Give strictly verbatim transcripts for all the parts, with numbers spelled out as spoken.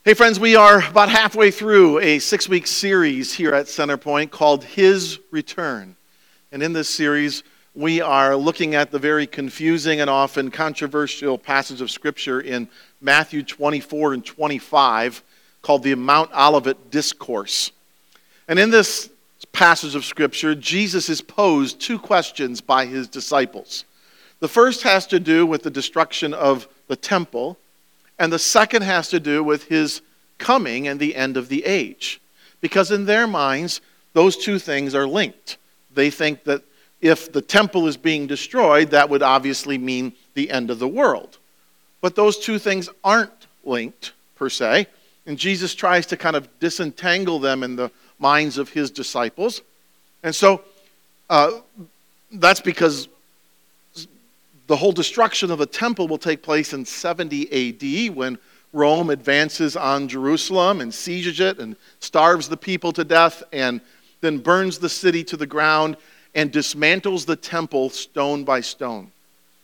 Hey friends, we are about halfway through a six-week series here at Centerpoint called His Return. And in this series, we are looking at the very confusing and often controversial passage of Scripture in Matthew twenty-four and twenty-five called the Mount Olivet Discourse. And in this passage of Scripture, Jesus is posed two questions by his disciples. The first has to do with the destruction of the temple, and the second has to do with his coming and the end of the age. Because in their minds, those two things are linked. They think that if the temple is being destroyed, that would obviously mean the end of the world. But those two things aren't linked, per se. And Jesus tries to kind of disentangle them in the minds of his disciples. And so uh, that's because the whole destruction of the temple will take place in seventy A D when Rome advances on Jerusalem and sieges it and starves the people to death and then burns the city to the ground and dismantles the temple stone by stone.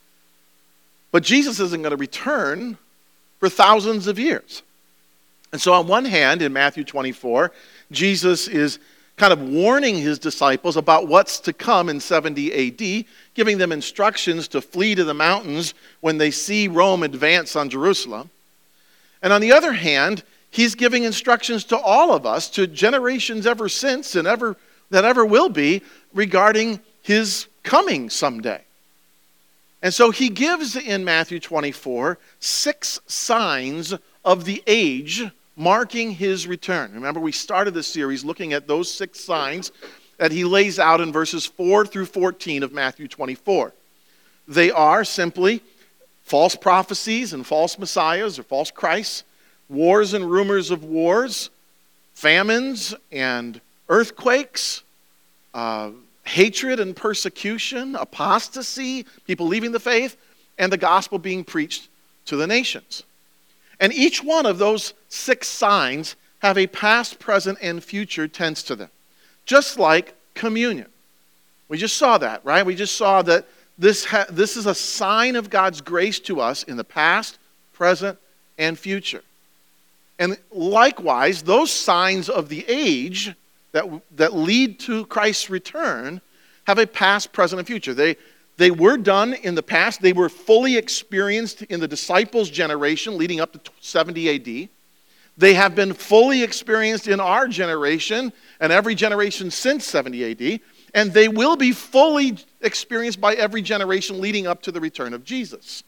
But Jesus isn't going to return for thousands of years. And so on one hand, in Matthew twenty-four, Jesus is kind of warning his disciples about what's to come in seventy A D, giving them instructions to flee to the mountains when they see Rome advance on Jerusalem. And on the other hand, he's giving instructions to all of us, to generations ever since and ever that ever will be, regarding his coming someday. And so he gives in Matthew twenty-four six signs of the age marking his return. Remember, we started this series looking at those six signs that he lays out in verses four through fourteen of Matthew twenty-four. They are simply false prophecies and false messiahs or false Christs, wars and rumors of wars, famines and earthquakes, uh, hatred and persecution, apostasy, people leaving the faith, and the gospel being preached to the nations. And each one of those six signs have a past, present, and future tense to them. Just like communion. We just saw that, right? We just saw that this, ha- this is a sign of God's grace to us in the past, present, and future. And likewise, those signs of the age that, that lead to Christ's return have a past, present, and future. They They were done in the past. They were fully experienced in the disciples' generation leading up to seventy A D. They have been fully experienced in our generation and every generation since seventy A D. And they will be fully experienced by every generation leading up to the return of Jesus.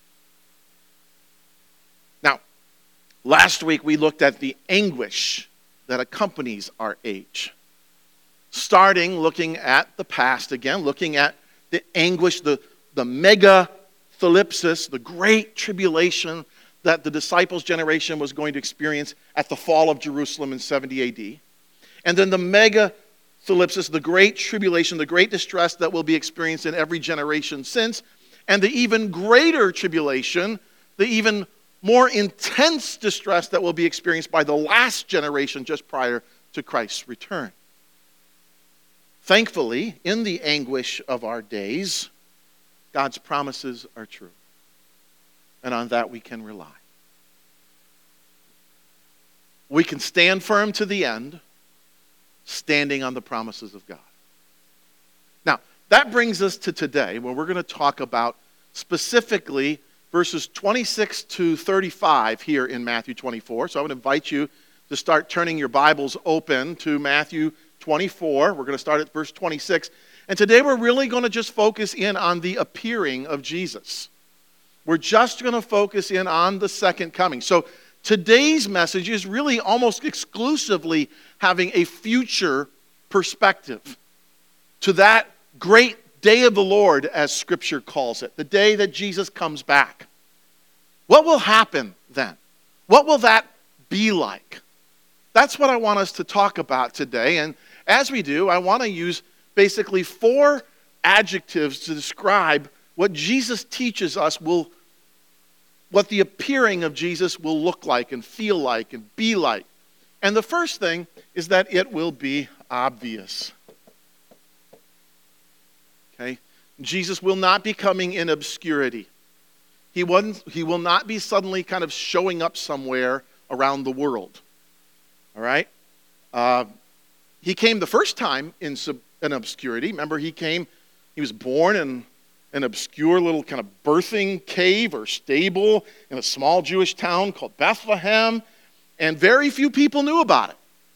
Now, last week we looked at the anguish that accompanies our age. Starting looking at the past again, looking at the anguish, the, the mega thlipsis, the great tribulation that the disciples' generation was going to experience at the fall of Jerusalem in seventy A D. And then the mega thlipsis, the great tribulation, the great distress that will be experienced in every generation since. And the even greater tribulation, the even more intense distress that will be experienced by the last generation just prior to Christ's return. Thankfully, in the anguish of our days, God's promises are true. And on that we can rely. We can stand firm to the end, standing on the promises of God. Now, that brings us to today, where we're going to talk about specifically verses twenty-six to thirty-five here in Matthew twenty-four. So I would invite you to start turning your Bibles open to Matthew twenty-four. We're going to start at verse twenty-six. And today we're really going to just focus in on the appearing of Jesus. We're just going to focus in on the second coming. So today's message is really almost exclusively having a future perspective to that great day of the Lord, as Scripture calls it, the day that Jesus comes back. What will happen then? What will that be like? That's what I want us to talk about today. And as we do, I want to use basically four adjectives to describe what Jesus teaches us will, what the appearing of Jesus will look like and feel like and be like. And the first thing is that it will be obvious. Okay? Jesus will not be coming in obscurity. He, wasn't, he will not be suddenly kind of showing up somewhere around the world. All right? Uh, he came the first time in, sub, in obscurity. Remember, he came, he was born in an obscure little kind of birthing cave or stable in a small Jewish town called Bethlehem, and very few people knew about it.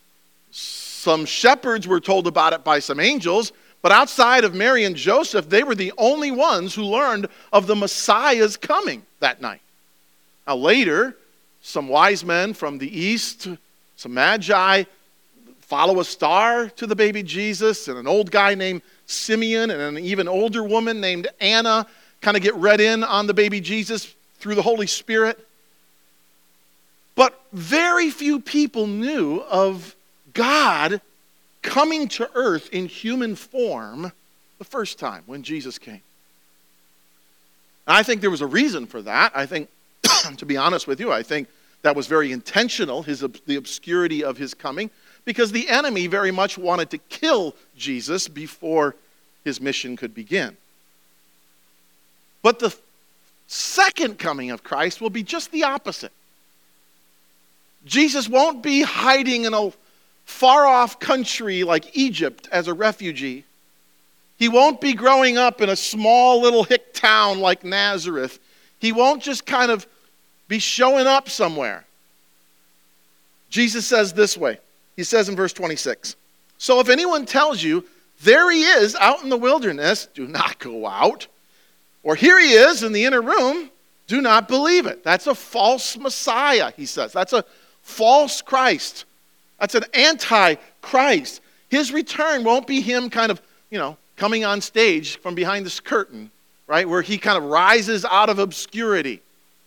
Some shepherds were told about it by some angels, but outside of Mary and Joseph, they were the only ones who learned of the Messiah's coming that night. Now later, some wise men from the east, some magi, follow a star to the baby Jesus, and an old guy named Simeon and an even older woman named Anna kind of get read in on the baby Jesus through the Holy Spirit. But very few people knew of God coming to earth in human form the first time when Jesus came. And I think there was a reason for that. I think, to be honest with you, I think that was very intentional, his, the obscurity of his coming, because the enemy very much wanted to kill Jesus before his mission could begin. But the second coming of Christ will be just the opposite. Jesus won't be hiding in a far-off country like Egypt as a refugee. He won't be growing up in a small little hick town like Nazareth. He won't just kind of be showing up somewhere. Jesus says this way. He says in verse twenty-six, "So if anyone tells you, 'There he is out in the wilderness,' do not go out. Or 'Here he is in the inner room,' do not believe it." That's a false Messiah, he says. That's a false Christ. That's an anti-Christ. His return won't be him kind of, you know, coming on stage from behind this curtain, right, where he kind of rises out of obscurity.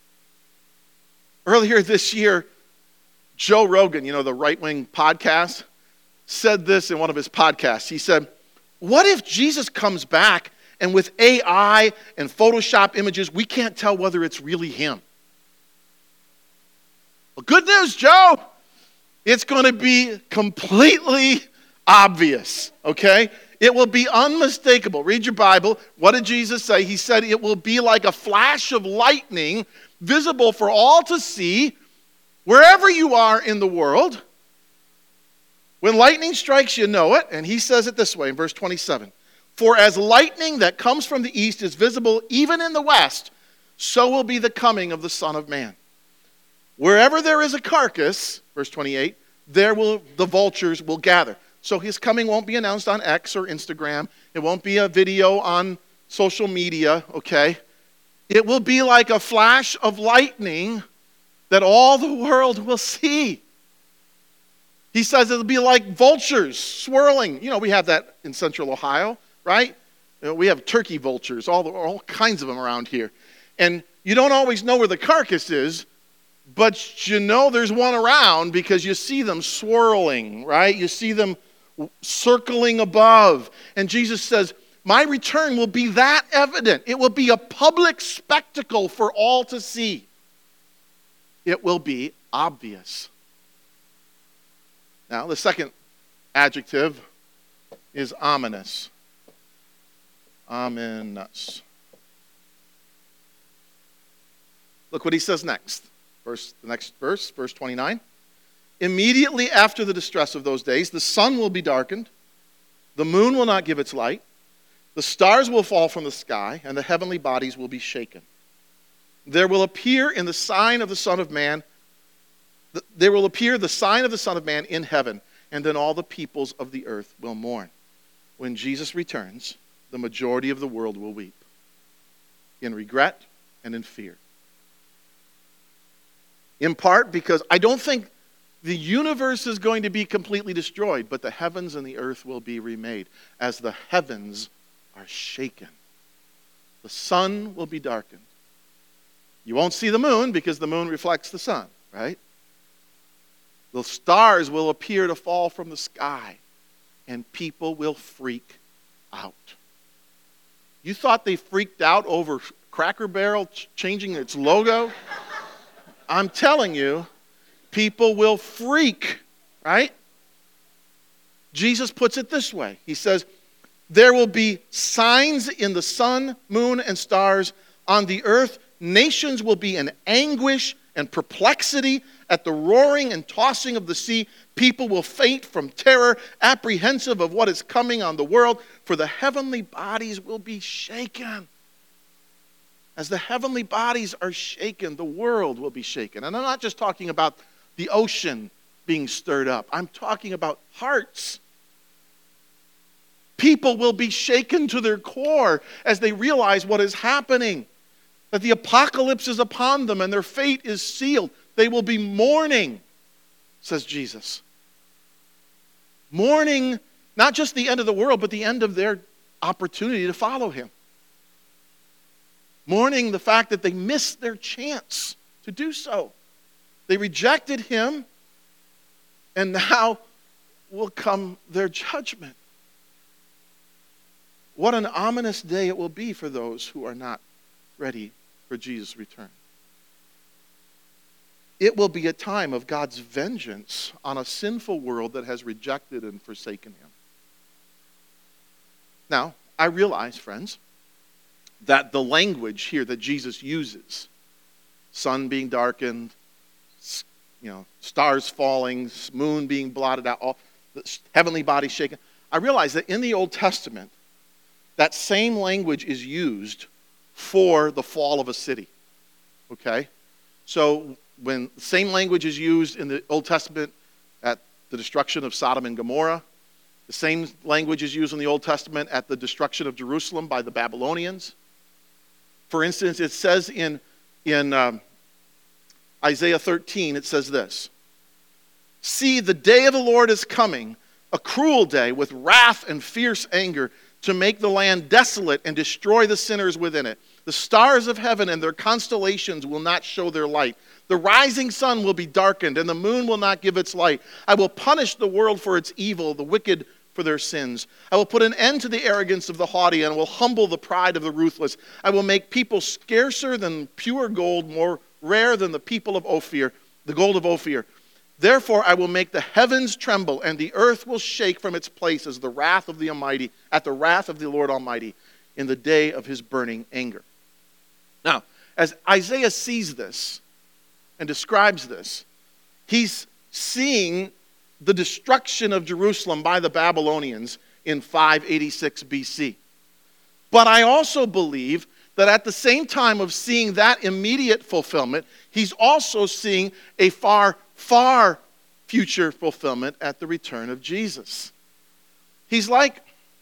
Earlier this year, Joe Rogan, you know, the right-wing podcast, said this in one of his podcasts. He said, "What if Jesus comes back and with A I and Photoshop images, we can't tell whether it's really him?" Well, good news, Joe. It's going to be completely obvious, okay? It will be unmistakable. Read your Bible. What did Jesus say? He said it will be like a flash of lightning, visible for all to see, wherever you are in the world. When lightning strikes, you know it. And he says it this way in verse twenty-seven. "For as lightning that comes from the east is visible even in the west, so will be the coming of the Son of Man. Wherever there is a carcass," verse twenty-eight, "there will the vultures will gather." So his coming won't be announced on X or Instagram. It won't be a video on social media, okay? It will be like a flash of lightning that all the world will see. He says it'll be like vultures swirling. You know, we have that in central Ohio, right? You know, we have turkey vultures, all, the, all kinds of them around here. And you don't always know where the carcass is, but you know there's one around because you see them swirling, right? You see them circling above. And Jesus says, my return will be that evident. It will be a public spectacle for all to see. It will be obvious. Now, the second adjective is ominous. Ominous. Look what he says next. Verse, the next verse, verse twenty-nine. "Immediately after the distress of those days, the sun will be darkened, the moon will not give its light, the stars will fall from the sky, and the heavenly bodies will be shaken. There will appear in the sign of the Son of Man, there will appear the sign of the Son of Man in heaven, and then all the peoples of the earth will mourn. When Jesus returns, the majority of the world will weep, in regret and in fear." In part because I don't think the universe is going to be completely destroyed, but the heavens and the earth will be remade as the heavens are shaken. The sun will be darkened. You won't see the moon because the moon reflects the sun, right? The stars will appear to fall from the sky, and people will freak out. You thought they freaked out over Cracker Barrel ch- changing its logo? I'm telling you, people will freak, right? Jesus puts it this way. He says, there will be signs in the sun, moon, and stars. On the earth, nations will be in anguish and perplexity at the roaring and tossing of the sea. People will faint from terror, apprehensive of what is coming on the world, for the heavenly bodies will be shaken. As the heavenly bodies are shaken, the world will be shaken. And I'm not just talking about the ocean being stirred up. I'm talking about hearts. People will be shaken to their core as they realize what is happening, that the apocalypse is upon them and their fate is sealed. They will be mourning, says Jesus. Mourning not just the end of the world, but the end of their opportunity to follow him. Mourning the fact that they missed their chance to do so. They rejected him, and now will come their judgment. What an ominous day it will be for those who are not ready for Jesus' return. It will be a time of God's vengeance on a sinful world that has rejected and forsaken him. Now, I realize, friends, that the language here that Jesus uses, sun being darkened, you know, stars falling, moon being blotted out, all the heavenly bodies shaken. I realize that in the Old Testament, that same language is used for the fall of a city. Okay? So when the same language is used in the Old Testament at the destruction of Sodom and Gomorrah, the same language is used in the Old Testament at the destruction of Jerusalem by the Babylonians. For instance, it says in, in um, Isaiah thirteen, it says this: "See, the day of the Lord is coming, a cruel day with wrath and fierce anger, to make the land desolate and destroy the sinners within it. The stars of heaven and their constellations will not show their light. The rising sun will be darkened, and the moon will not give its light. I will punish the world for its evil, the wicked for their sins. I will put an end to the arrogance of the haughty, and will humble the pride of the ruthless. I will make people scarcer than pure gold, more rare than the people of Ophir, the gold of Ophir. Therefore I will make the heavens tremble, and the earth will shake from its place as the wrath of the Almighty, at the wrath of the Lord Almighty, in the day of his burning anger." Now, as Isaiah sees this and describes this, he's seeing the destruction of Jerusalem by the Babylonians in five eighty-six B C. But I also believe that at the same time of seeing that immediate fulfillment, he's also seeing a far, far future fulfillment at the return of Jesus. He's like,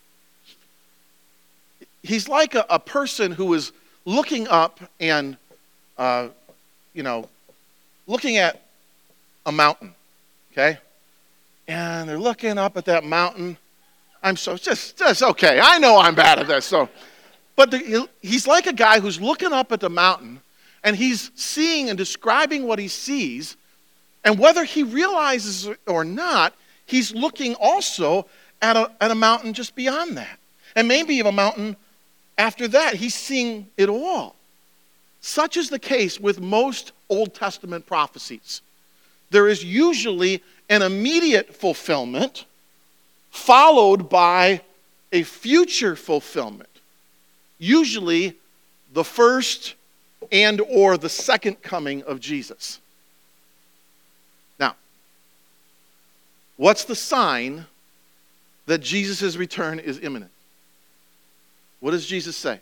he's like a, a person who is looking up and, uh, you know, looking at a mountain, okay? And they're looking up at that mountain. I'm so, just, just okay, I know I'm bad at this, so. But the, he's like a guy who's looking up at the mountain, and he's seeing and describing what he sees, and whether he realizes it or not, he's looking also at a, at a mountain just beyond that. And maybe a mountain after that. He's seeing it all. Such is the case with most Old Testament prophecies. There is usually an immediate fulfillment followed by a future fulfillment. Usually the first and or the second coming of Jesus. Now, what's the sign that Jesus' return is imminent? What does Jesus say?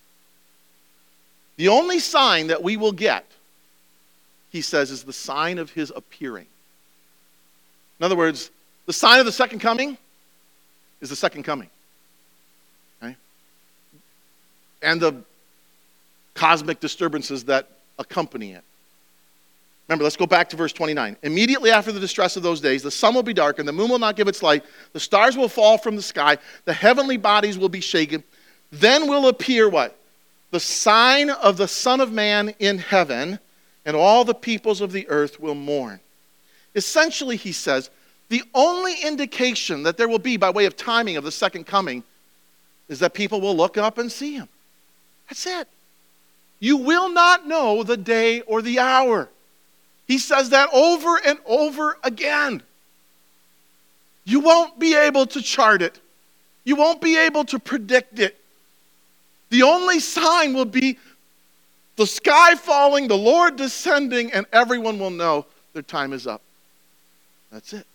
The only sign that we will get, he says, is the sign of his appearing. In other words, the sign of the second coming is the second coming. Okay? And the cosmic disturbances that accompany it. Remember, let's go back to verse twenty-nine. "Immediately after the distress of those days, the sun will be darkened, the moon will not give its light, the stars will fall from the sky, the heavenly bodies will be shaken. Then will appear" what? "The sign of the Son of Man in heaven, and all the peoples of the earth will mourn." Essentially, he says, the only indication that there will be by way of timing of the second coming is that people will look up and see him. That's it. You will not know the day or the hour. He says that over and over again. You won't be able to chart it. You won't be able to predict it. The only sign will be The sky falling, the Lord descending, and everyone will know their time is up. That's it.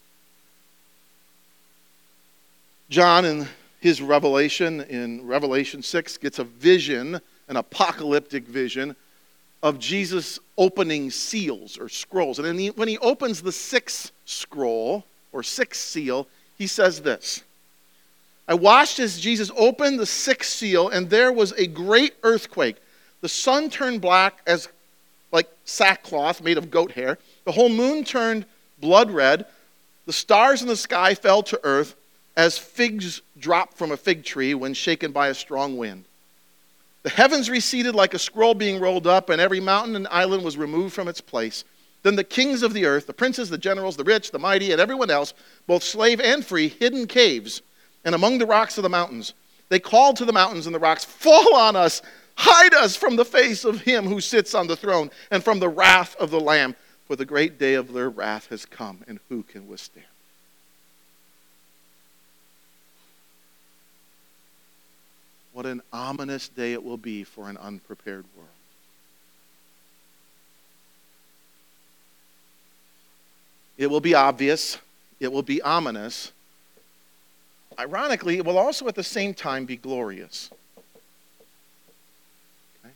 John, in his revelation, in Revelation six, gets a vision, an apocalyptic vision, of Jesus opening seals or scrolls. And then he, when he opens the sixth scroll, or sixth seal, he says this: I watched as Jesus opened the sixth seal, and there was a great earthquake. The sun turned black as like sackcloth made of goat hair. The whole moon turned blood red. The stars in the sky fell to earth as figs drop from a fig tree when shaken by a strong wind. The heavens receded like a scroll being rolled up, and every mountain and island was removed from its place. Then the kings of the earth, the princes, the generals, the rich, the mighty, and everyone else, both slave and free, hid in caves and among the rocks of the mountains. They called to the mountains and the rocks, fall on us, hide us from the face of him who sits on the throne and from the wrath of the Lamb, for the great day of their wrath has come, and who can withstand? What an ominous day it will be for an unprepared world. It will be obvious. It will be ominous. Ironically, it will also at the same time be glorious. Okay?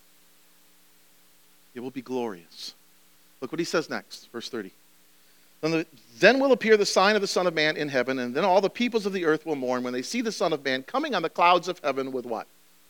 It will be glorious. Look what he says next, verse thirty. Then, the, then will appear the sign of the Son of Man in heaven, and then all the peoples of the earth will mourn when they see the Son of Man coming on the clouds of heaven with what?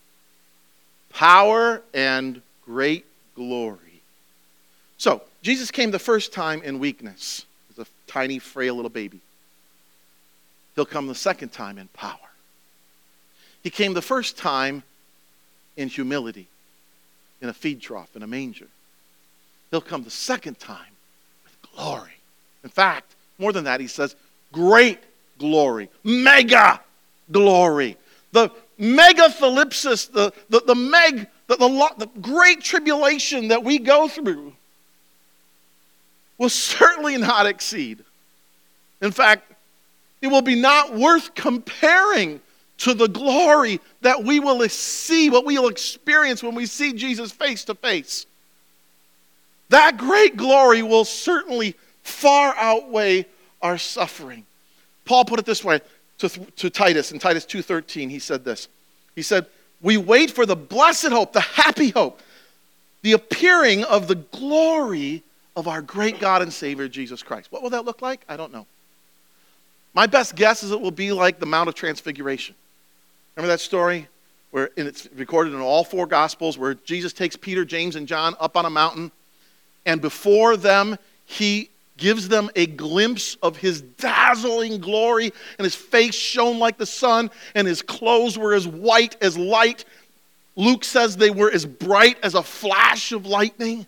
Power and great glory. So, Jesus came the first time in weakness, as a tiny, frail little baby. He'll come the second time in power. He came the first time in humility, in a feed trough, in a manger. He'll come the second time with glory. In fact, more than that, he says, great glory, mega glory. The megathalipsis, the, the, the meg, the, the, the great tribulation that we go through will certainly not exceed. In fact, it will be not worth comparing to the glory that we will see, what we will experience when we see Jesus face to face. That great glory will certainly far outweigh our suffering. Paul put it this way to, to Titus, in Titus two thirteen, he said this. He said, we wait for the blessed hope, the happy hope, the appearing of the glory of our great God and Savior, Jesus Christ. What will that look like? I don't know. My best guess is it will be like the Mount of Transfiguration. Remember that story? Where and it's recorded in all four Gospels, where Jesus takes Peter, James, and John up on a mountain, and before them, he gives them a glimpse of his dazzling glory, and his face shone like the sun, and his clothes were as white as light. Luke says they were as bright as a flash of lightning.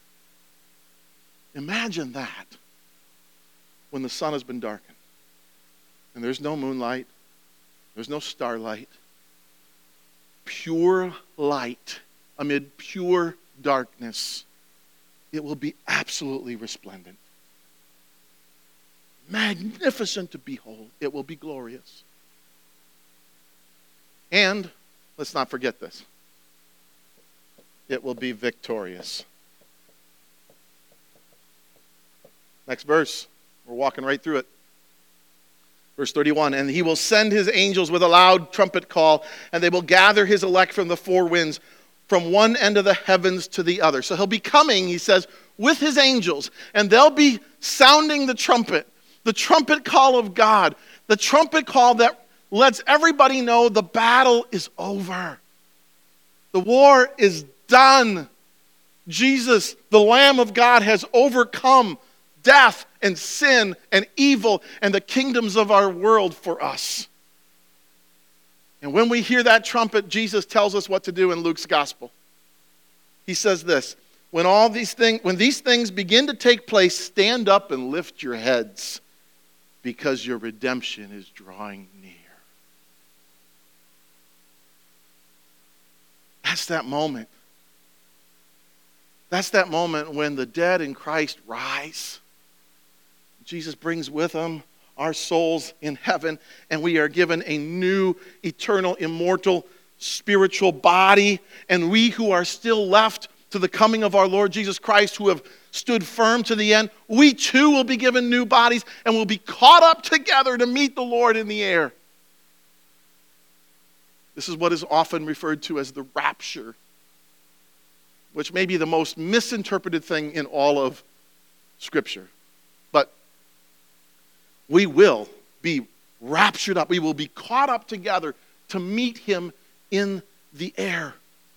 Imagine that when the sun has been darkened, and there's no moonlight, there's no starlight, pure light amid pure darkness. It will be absolutely resplendent. Magnificent to behold. It will be glorious. And, let's not forget this, it will be victorious. Next verse. We're walking right through it. Verse thirty-one, and he will send his angels with a loud trumpet call, and they will gather his elect from the four winds, from one end of the heavens to the other. So he'll be coming, he says, with his angels, and they'll be sounding the trumpet, the trumpet call of God, the trumpet call that lets everybody know the battle is over. The war is done. Jesus, the Lamb of God, has overcome death and sin and evil and the kingdoms of our world for us. And when we hear that trumpet, Jesus tells us what to do in Luke's gospel. He says this, when all these things, when these things begin to take place, stand up and lift your heads, because your redemption is drawing near. That's that moment. That's that moment when the dead in Christ rise. Jesus brings with him our souls in heaven, and we are given a new, eternal, immortal, spiritual body. And we who are still left to the coming of our Lord Jesus Christ, who have stood firm to the end, we too will be given new bodies and will be caught up together to meet the Lord in the air. This is what is often referred to as the rapture, which may be the most misinterpreted thing in all of Scripture. But we will be raptured up. We will be caught up together to meet him in the air.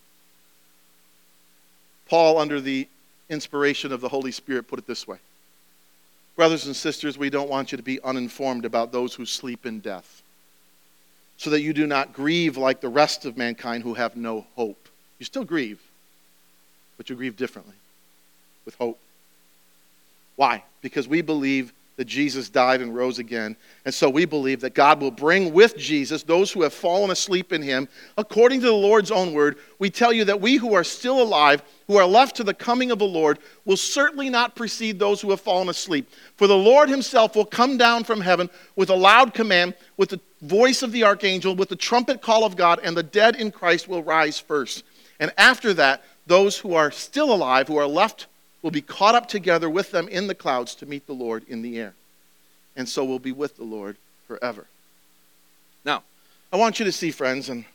Paul, under the inspiration of the Holy Spirit, put it this way. Brothers and sisters, we don't want you to be uninformed about those who sleep in death, so that you do not grieve like the rest of mankind who have no hope. You still grieve, but you grieve differently, with hope. Why? Because we believe that Jesus died and rose again. And so we believe that God will bring with Jesus those who have fallen asleep in him. According to the Lord's own word, we tell you that we who are still alive, who are left to the coming of the Lord, will certainly not precede those who have fallen asleep. For the Lord himself will come down from heaven with a loud command, with the voice of the archangel, with the trumpet call of God, and the dead in Christ will rise first. And after that, those who are still alive, who are left, will be caught up together with them in the clouds to meet the Lord in the air. And so we'll be with the Lord forever. Now, I want you to see, friends, and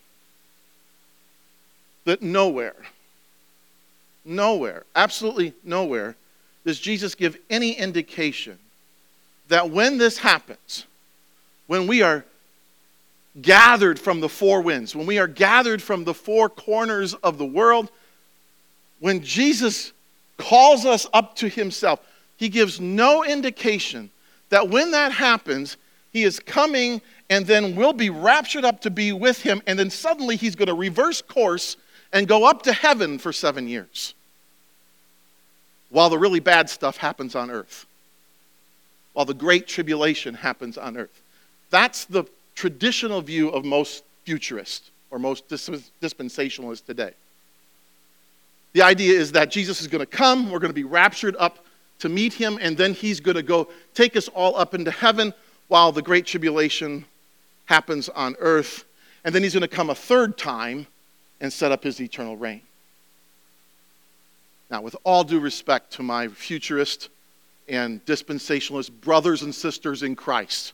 that nowhere, nowhere, absolutely nowhere, does Jesus give any indication that when this happens, when we are gathered from the four winds, when we are gathered from the four corners of the world, when Jesus calls us up to himself, he gives no indication that when that happens, he is coming and then we'll be raptured up to be with him, and then suddenly he's going to reverse course and go up to heaven for seven years while the really bad stuff happens on earth, while the great tribulation happens on earth. That's the traditional view of most futurists or most dispensationalists today. The idea is that Jesus is going to come, we're going to be raptured up to meet him, and then he's going to go take us all up into heaven while the great tribulation happens on earth. And then he's going to come a third time and set up his eternal reign. Now, with all due respect to my futurist and dispensationalist brothers and sisters in Christ,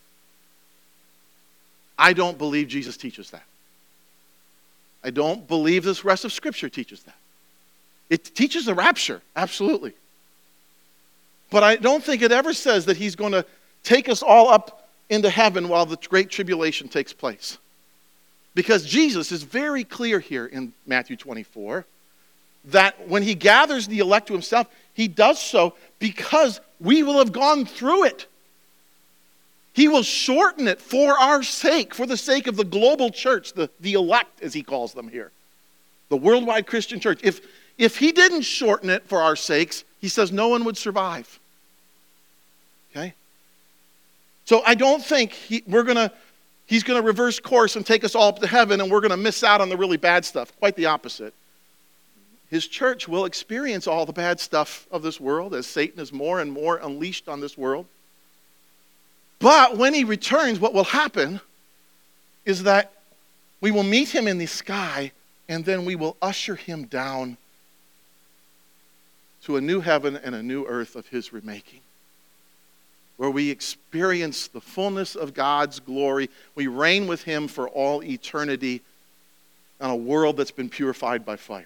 I don't believe Jesus teaches that. I don't believe this rest of Scripture teaches that. It teaches the rapture, absolutely. But I don't think it ever says that he's going to take us all up into heaven while the great tribulation takes place. Because Jesus is very clear here in Matthew twenty-four that when he gathers the elect to himself, he does so because we will have gone through it. He will shorten it for our sake, for the sake of the global church, the, the elect, as he calls them here, the worldwide Christian church. If, if he didn't shorten it for our sakes, he says no one would survive. Okay? So I don't think he, we're gonna, he's going to reverse course and take us all up to heaven and we're going to miss out on the really bad stuff. Quite the opposite. His church will experience all the bad stuff of this world as Satan is more and more unleashed on this world. But when he returns, what will happen is that we will meet him in the sky, and then we will usher him down to a new heaven and a new earth of his remaking, where we experience the fullness of God's glory. We reign with him for all eternity on a world that's been purified by fire.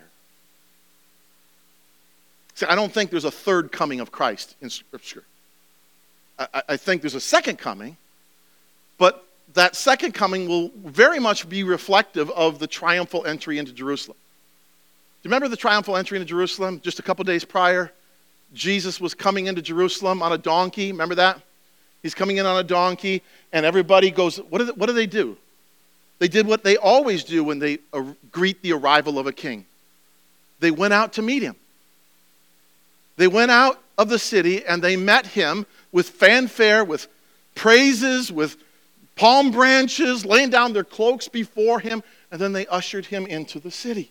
See, I don't think there's a third coming of Christ in Scripture. I, I think there's a second coming, but that second coming will very much be reflective of the triumphal entry into Jerusalem. Do you remember the triumphal entry into Jerusalem? Just a couple days prior, Jesus was coming into Jerusalem on a donkey. Remember that? He's coming in on a donkey, and everybody goes, what do they, what do, they do? They did what they always do when they uh, greet the arrival of a king. They went out to meet him. They went out of the city, and they met him with fanfare, with praises, with palm branches, laying down their cloaks before him, and then they ushered him into the city.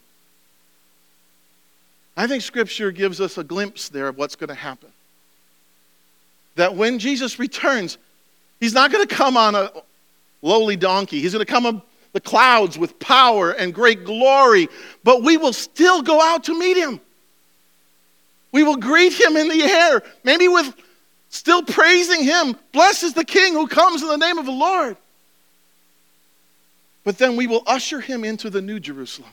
I think Scripture gives us a glimpse there of what's going to happen. That when Jesus returns, he's not going to come on a lowly donkey. He's going to come on the clouds with power and great glory, but we will still go out to meet him. We will greet him in the air, maybe with still praising him. Blessed is the King who comes in the name of the Lord. But then we will usher him into the new Jerusalem,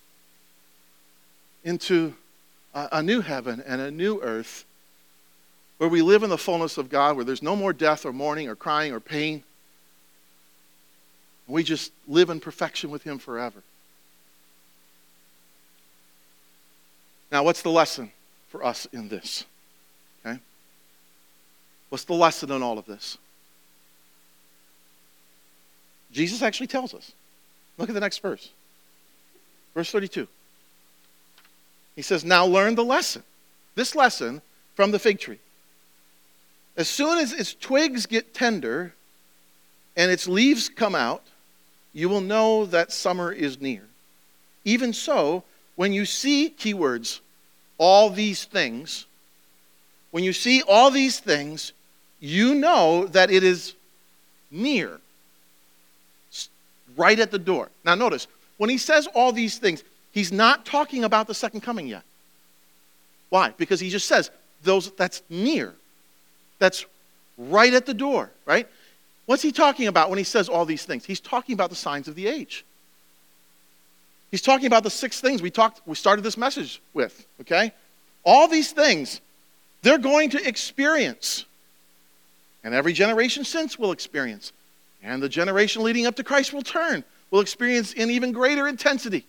into a, a new heaven and a new earth, where we live in the fullness of God, where there's no more death or mourning or crying or pain. We just live in perfection with him forever. Now, what's the lesson for us in this? Okay? What's the lesson in all of this? Jesus actually tells us. Look at the next verse. Verse thirty-two. He says, now learn the lesson. This lesson from the fig tree. As soon as its twigs get tender and its leaves come out, you will know that summer is near. Even so, when you see, keywords, all these things, when you see all these things, you know that it is near, right at the door. Now notice, when he says all these things, he's not talking about the second coming yet. Why? Because he just says, those that's near. That's right at the door, right? What's he talking about when he says all these things? He's talking about the signs of the age. He's talking about the six things we talked, we started this message with, okay? All these things, they're going to experience. And every generation since will experience. And the generation leading up to Christ's return will experience in even greater intensity.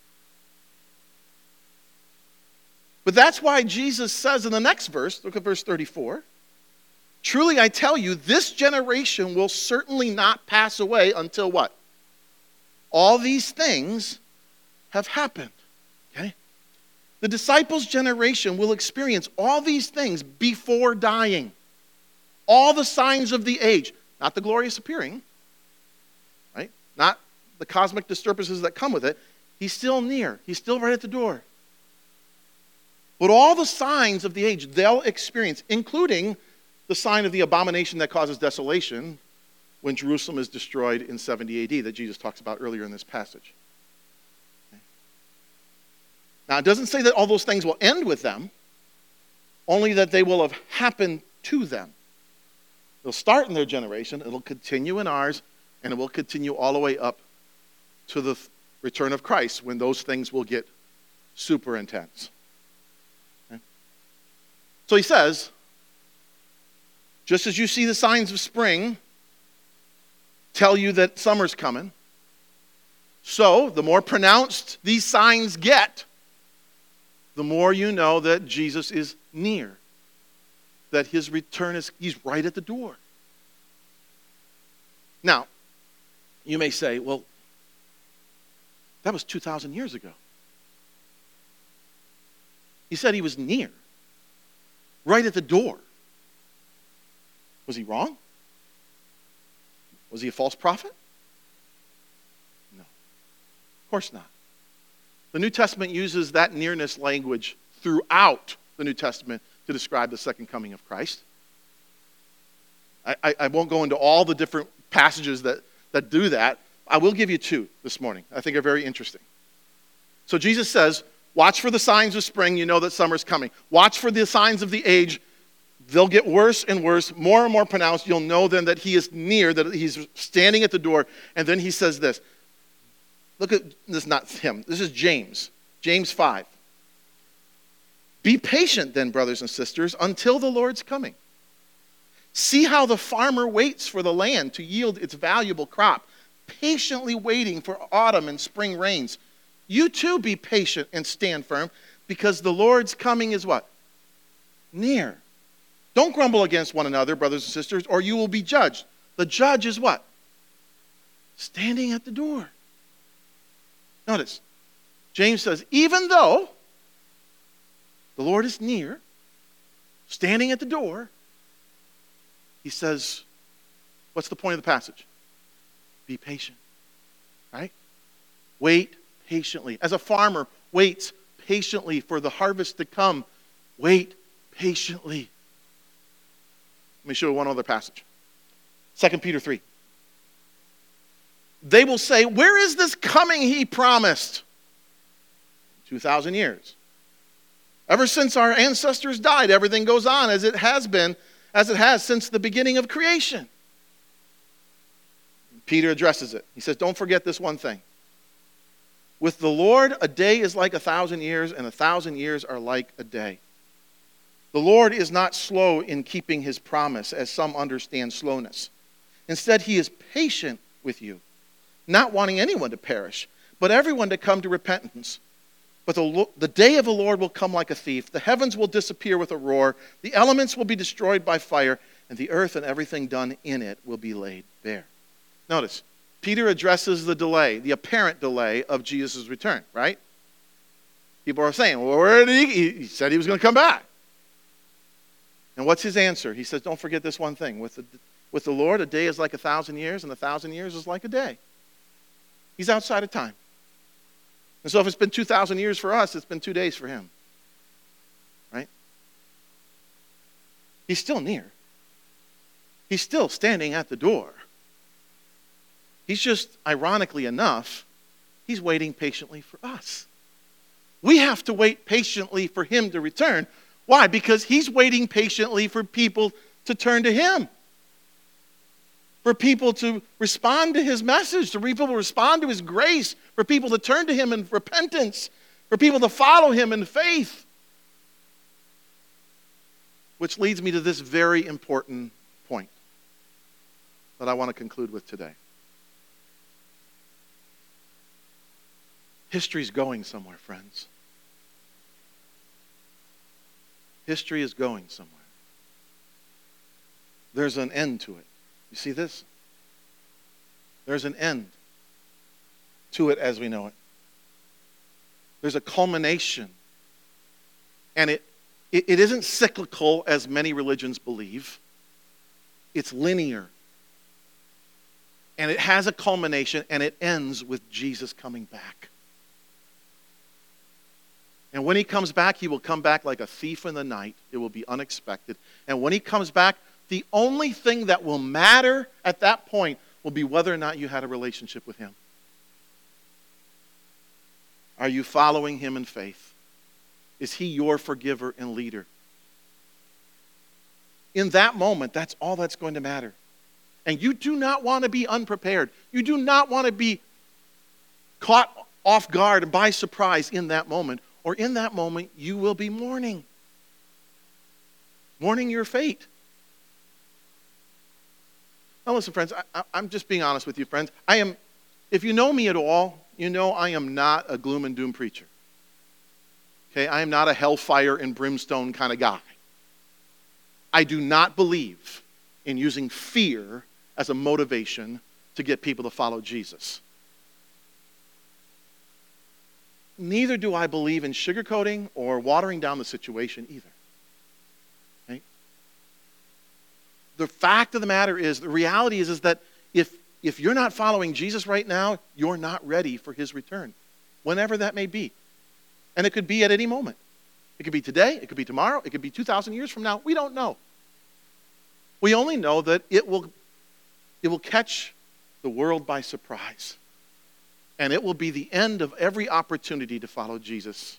But that's why Jesus says in the next verse, look at verse thirty-four, truly I tell you, this generation will certainly not pass away until what? All these things have happened. Okay? The disciples' generation will experience all these things before dying. All the signs of the age. Not the glorious appearing. Right? Not the cosmic disturbances that come with it. He's still near. He's still right at the door. But all the signs of the age they'll experience, including the sign of the abomination that causes desolation when Jerusalem is destroyed in seventy A D that Jesus talks about earlier in this passage. Okay. Now, it doesn't say that all those things will end with them, only that they will have happened to them. They'll start in their generation, it'll continue in ours, and it will continue all the way up to the return of Christ when those things will get super intense. Okay. So he says, just as you see the signs of spring tell you that summer's coming, so the more pronounced these signs get, the more you know that Jesus is near, that his return is, he's right at the door. Now, you may say, well, that was two thousand years ago. He said he was near, right at the door. Was he wrong? Was he a false prophet? No. Of course not. The New Testament uses that nearness language throughout the New Testament to describe the second coming of Christ. I, I, I won't go into all the different passages that, that do that. I will give you two this morning I think are very interesting. So Jesus says, watch for the signs of spring, you know that summer's coming. Watch for the signs of the age. They'll get worse and worse, more and more pronounced. You'll know then that he is near, that he's standing at the door. And then he says this. Look at this, is not him. This is James. James five. Be patient then, brothers and sisters, until the Lord's coming. See how the farmer waits for the land to yield its valuable crop, patiently waiting for autumn and spring rains. You too be patient and stand firm, because the Lord's coming is what? Near. Don't grumble against one another, brothers and sisters, or you will be judged. The judge is what? Standing at the door. Notice, James says, even though the Lord is near, standing at the door, he says, what's the point of the passage? Be patient, right? Wait patiently. As a farmer waits patiently for the harvest to come, wait patiently. Let me show you one other passage. Second Peter three. They will say, where is this coming he promised? two thousand years. Ever since our ancestors died, everything goes on as it has been, as it has since the beginning of creation. Peter addresses it. He says, don't forget this one thing. With the Lord, a day is like a thousand years, and a thousand years are like a day. The Lord is not slow in keeping his promise, as some understand slowness. Instead, he is patient with you, not wanting anyone to perish, but everyone to come to repentance. But the, the day of the Lord will come like a thief. The heavens will disappear with a roar. The elements will be destroyed by fire, and the earth and everything done in it will be laid bare. Notice, Peter addresses the delay, the apparent delay of Jesus' return, right? People are saying, well, where did he? He said he was going to come back. And what's his answer? He says, don't forget this one thing. With the, with the Lord, a day is like a thousand years, and a thousand years is like a day. He's outside of time. And so if it's been two thousand years for us, it's been two days for him. Right? He's still near. He's still standing at the door. He's just, ironically enough, he's waiting patiently for us. We have to wait patiently for him to return. Why? Because he's waiting patiently for people to turn to him. For people to respond to his message, for people to respond to his grace, for people to turn to him in repentance, for people to follow him in faith. Which leads me to this very important point that I want to conclude with today. History's going somewhere, friends. History is going somewhere. There's an end to it. You see this? There's an end to it as we know it. There's a culmination. And it, it, it isn't cyclical as many religions believe. It's linear. And it has a culmination, and it ends with Jesus coming back. And when he comes back, he will come back like a thief in the night. It will be unexpected. And when he comes back, the only thing that will matter at that point will be whether or not you had a relationship with him. Are you following him in faith? Is he your forgiver and leader? In that moment, that's all that's going to matter. And you do not want to be unprepared. You do not want to be caught off guard and by surprise in that moment. Or in that moment, you will be mourning. Mourning your fate. Now listen, friends, I, I, I'm just being honest with you, friends. I am, if you know me at all, you know I am not a gloom and doom preacher. Okay, I am not a hellfire and brimstone kind of guy. I do not believe in using fear as a motivation to get people to follow Jesus. Neither do I believe in sugarcoating or watering down the situation either. Okay? The fact of the matter is, the reality is, is that if, if you're not following Jesus right now, you're not ready for his return, whenever that may be. And it could be at any moment. It could be today, it could be tomorrow, it could be two thousand years from now. We don't know. We only know that it will, it will catch the world by surprise. And it will be the end of every opportunity to follow Jesus.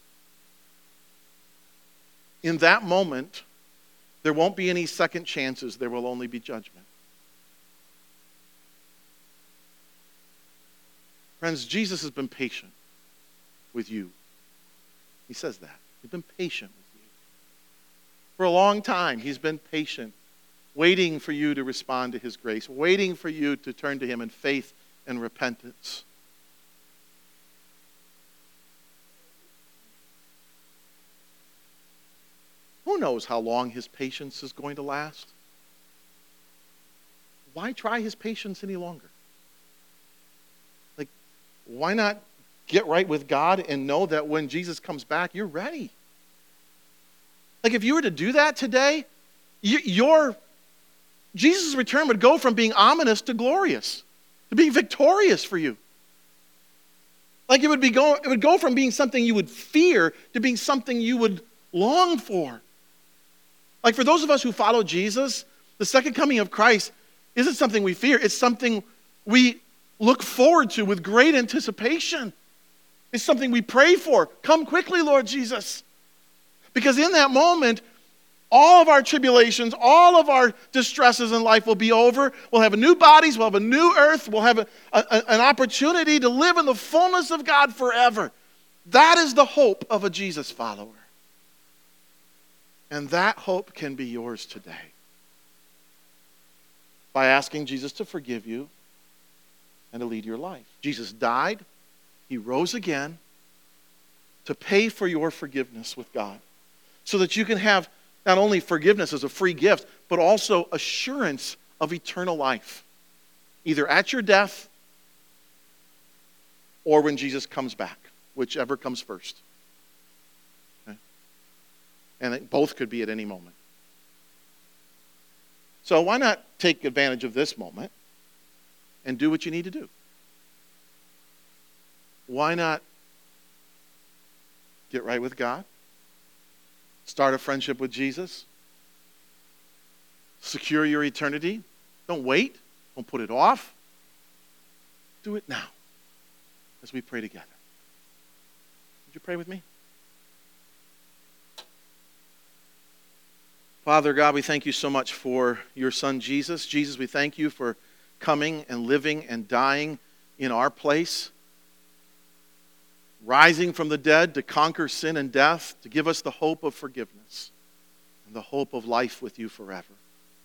In that moment, there won't be any second chances. There will only be judgment. Friends, Jesus has been patient with you. He says that. He's been patient with you. For a long time, he's been patient, waiting for you to respond to his grace, waiting for you to turn to him in faith and repentance. Who knows how long his patience is going to last? Why try his patience any longer? Like, why not get right with God and know that when Jesus comes back, you're ready? Like, if you were to do that today, you, your Jesus' return would go from being ominous to glorious, to being victorious for you. Like, it would be go, it would go from being something you would fear to being something you would long for. Like, for those of us who follow Jesus, the second coming of Christ isn't something we fear. It's something we look forward to with great anticipation. It's something we pray for. Come quickly, Lord Jesus. Because in that moment, all of our tribulations, all of our distresses in life will be over. We'll have new bodies, we'll have a new earth, we'll have a, a, an opportunity to live in the fullness of God forever. That is the hope of a Jesus follower. And that hope can be yours today by asking Jesus to forgive you and to lead your life. Jesus died, he rose again to pay for your forgiveness with God so that you can have not only forgiveness as a free gift, but also assurance of eternal life, either at your death or when Jesus comes back, whichever comes first. Okay? And it, both could be at any moment. So why not take advantage of this moment and do what you need to do? Why not get right with God? Start a friendship with Jesus. Secure your eternity. Don't wait. Don't put it off. Do it now as we pray together. Would you pray with me? Father God, we thank you so much for your son Jesus. Jesus, we thank you for coming and living and dying in our place, rising from the dead to conquer sin and death, to give us the hope of forgiveness and the hope of life with you forever.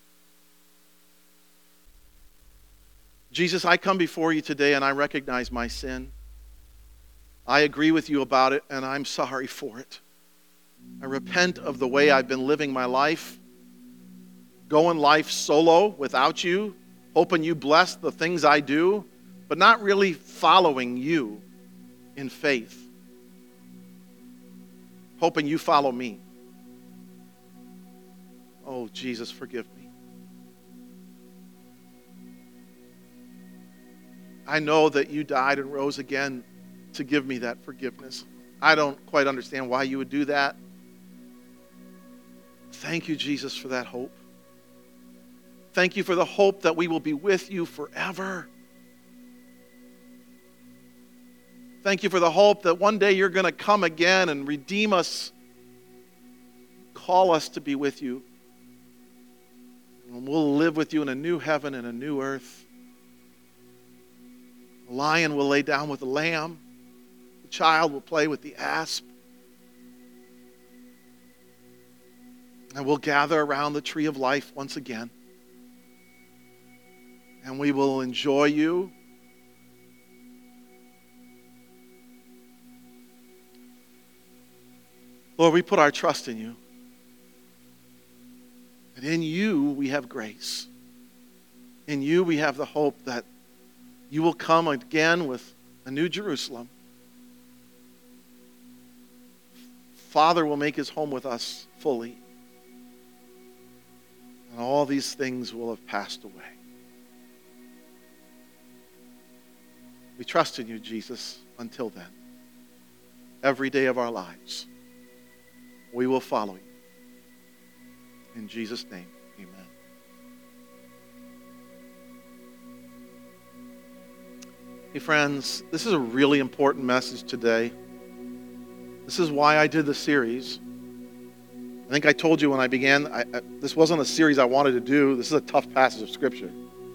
Jesus, I come before you today and I recognize my sin. I agree with you about it and I'm sorry for it. I repent of the way I've been living my life, going life solo without you, hoping you bless the things I do, but not really following you in faith, hoping you follow me. Oh, Jesus, forgive me. I know that you died and rose again to give me that forgiveness. I don't quite understand why you would do that. Thank you, Jesus, for that hope. Thank you for the hope that we will be with you forever. Thank you for the hope that one day you're going to come again and redeem us, call us to be with you. And we'll live with you in a new heaven and a new earth. The lion will lay down with the lamb. The child will play with the asp. And we'll gather around the tree of life once again. And we will enjoy you. Lord, we put our trust in you. And in you we have grace. In you we have the hope that you will come again with a new Jerusalem. Father will make his home with us fully. And all these things will have passed away. We trust in you, Jesus, until then. Every day of our lives, we will follow you. In Jesus' name, amen. Hey, friends, this is a really important message today. This is why I did the series. I think I told you when I began, I, I, this wasn't a series I wanted to do. This is a tough passage of Scripture.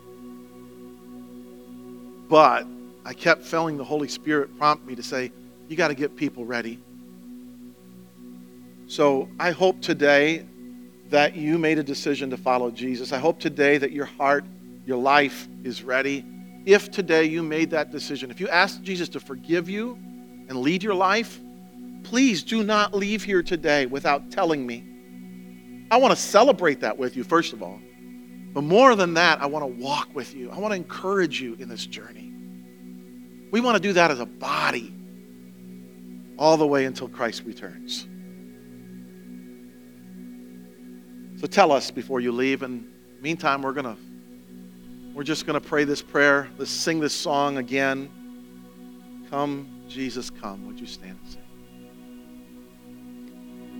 But I kept feeling the Holy Spirit prompt me to say, you got to get people ready. So I hope today that you made a decision to follow Jesus. I hope today that your heart, your life is ready. If today you made that decision, if you asked Jesus to forgive you and lead your life, please do not leave here today without telling me. I want to celebrate that with you, first of all. But more than that, I want to walk with you. I want to encourage you in this journey. We want to do that as a body all the way until Christ returns. So tell us before you leave. And meantime, we're gonna we're just gonna pray this prayer. Let's sing this song again. Come, Jesus, come. Would you stand and sing?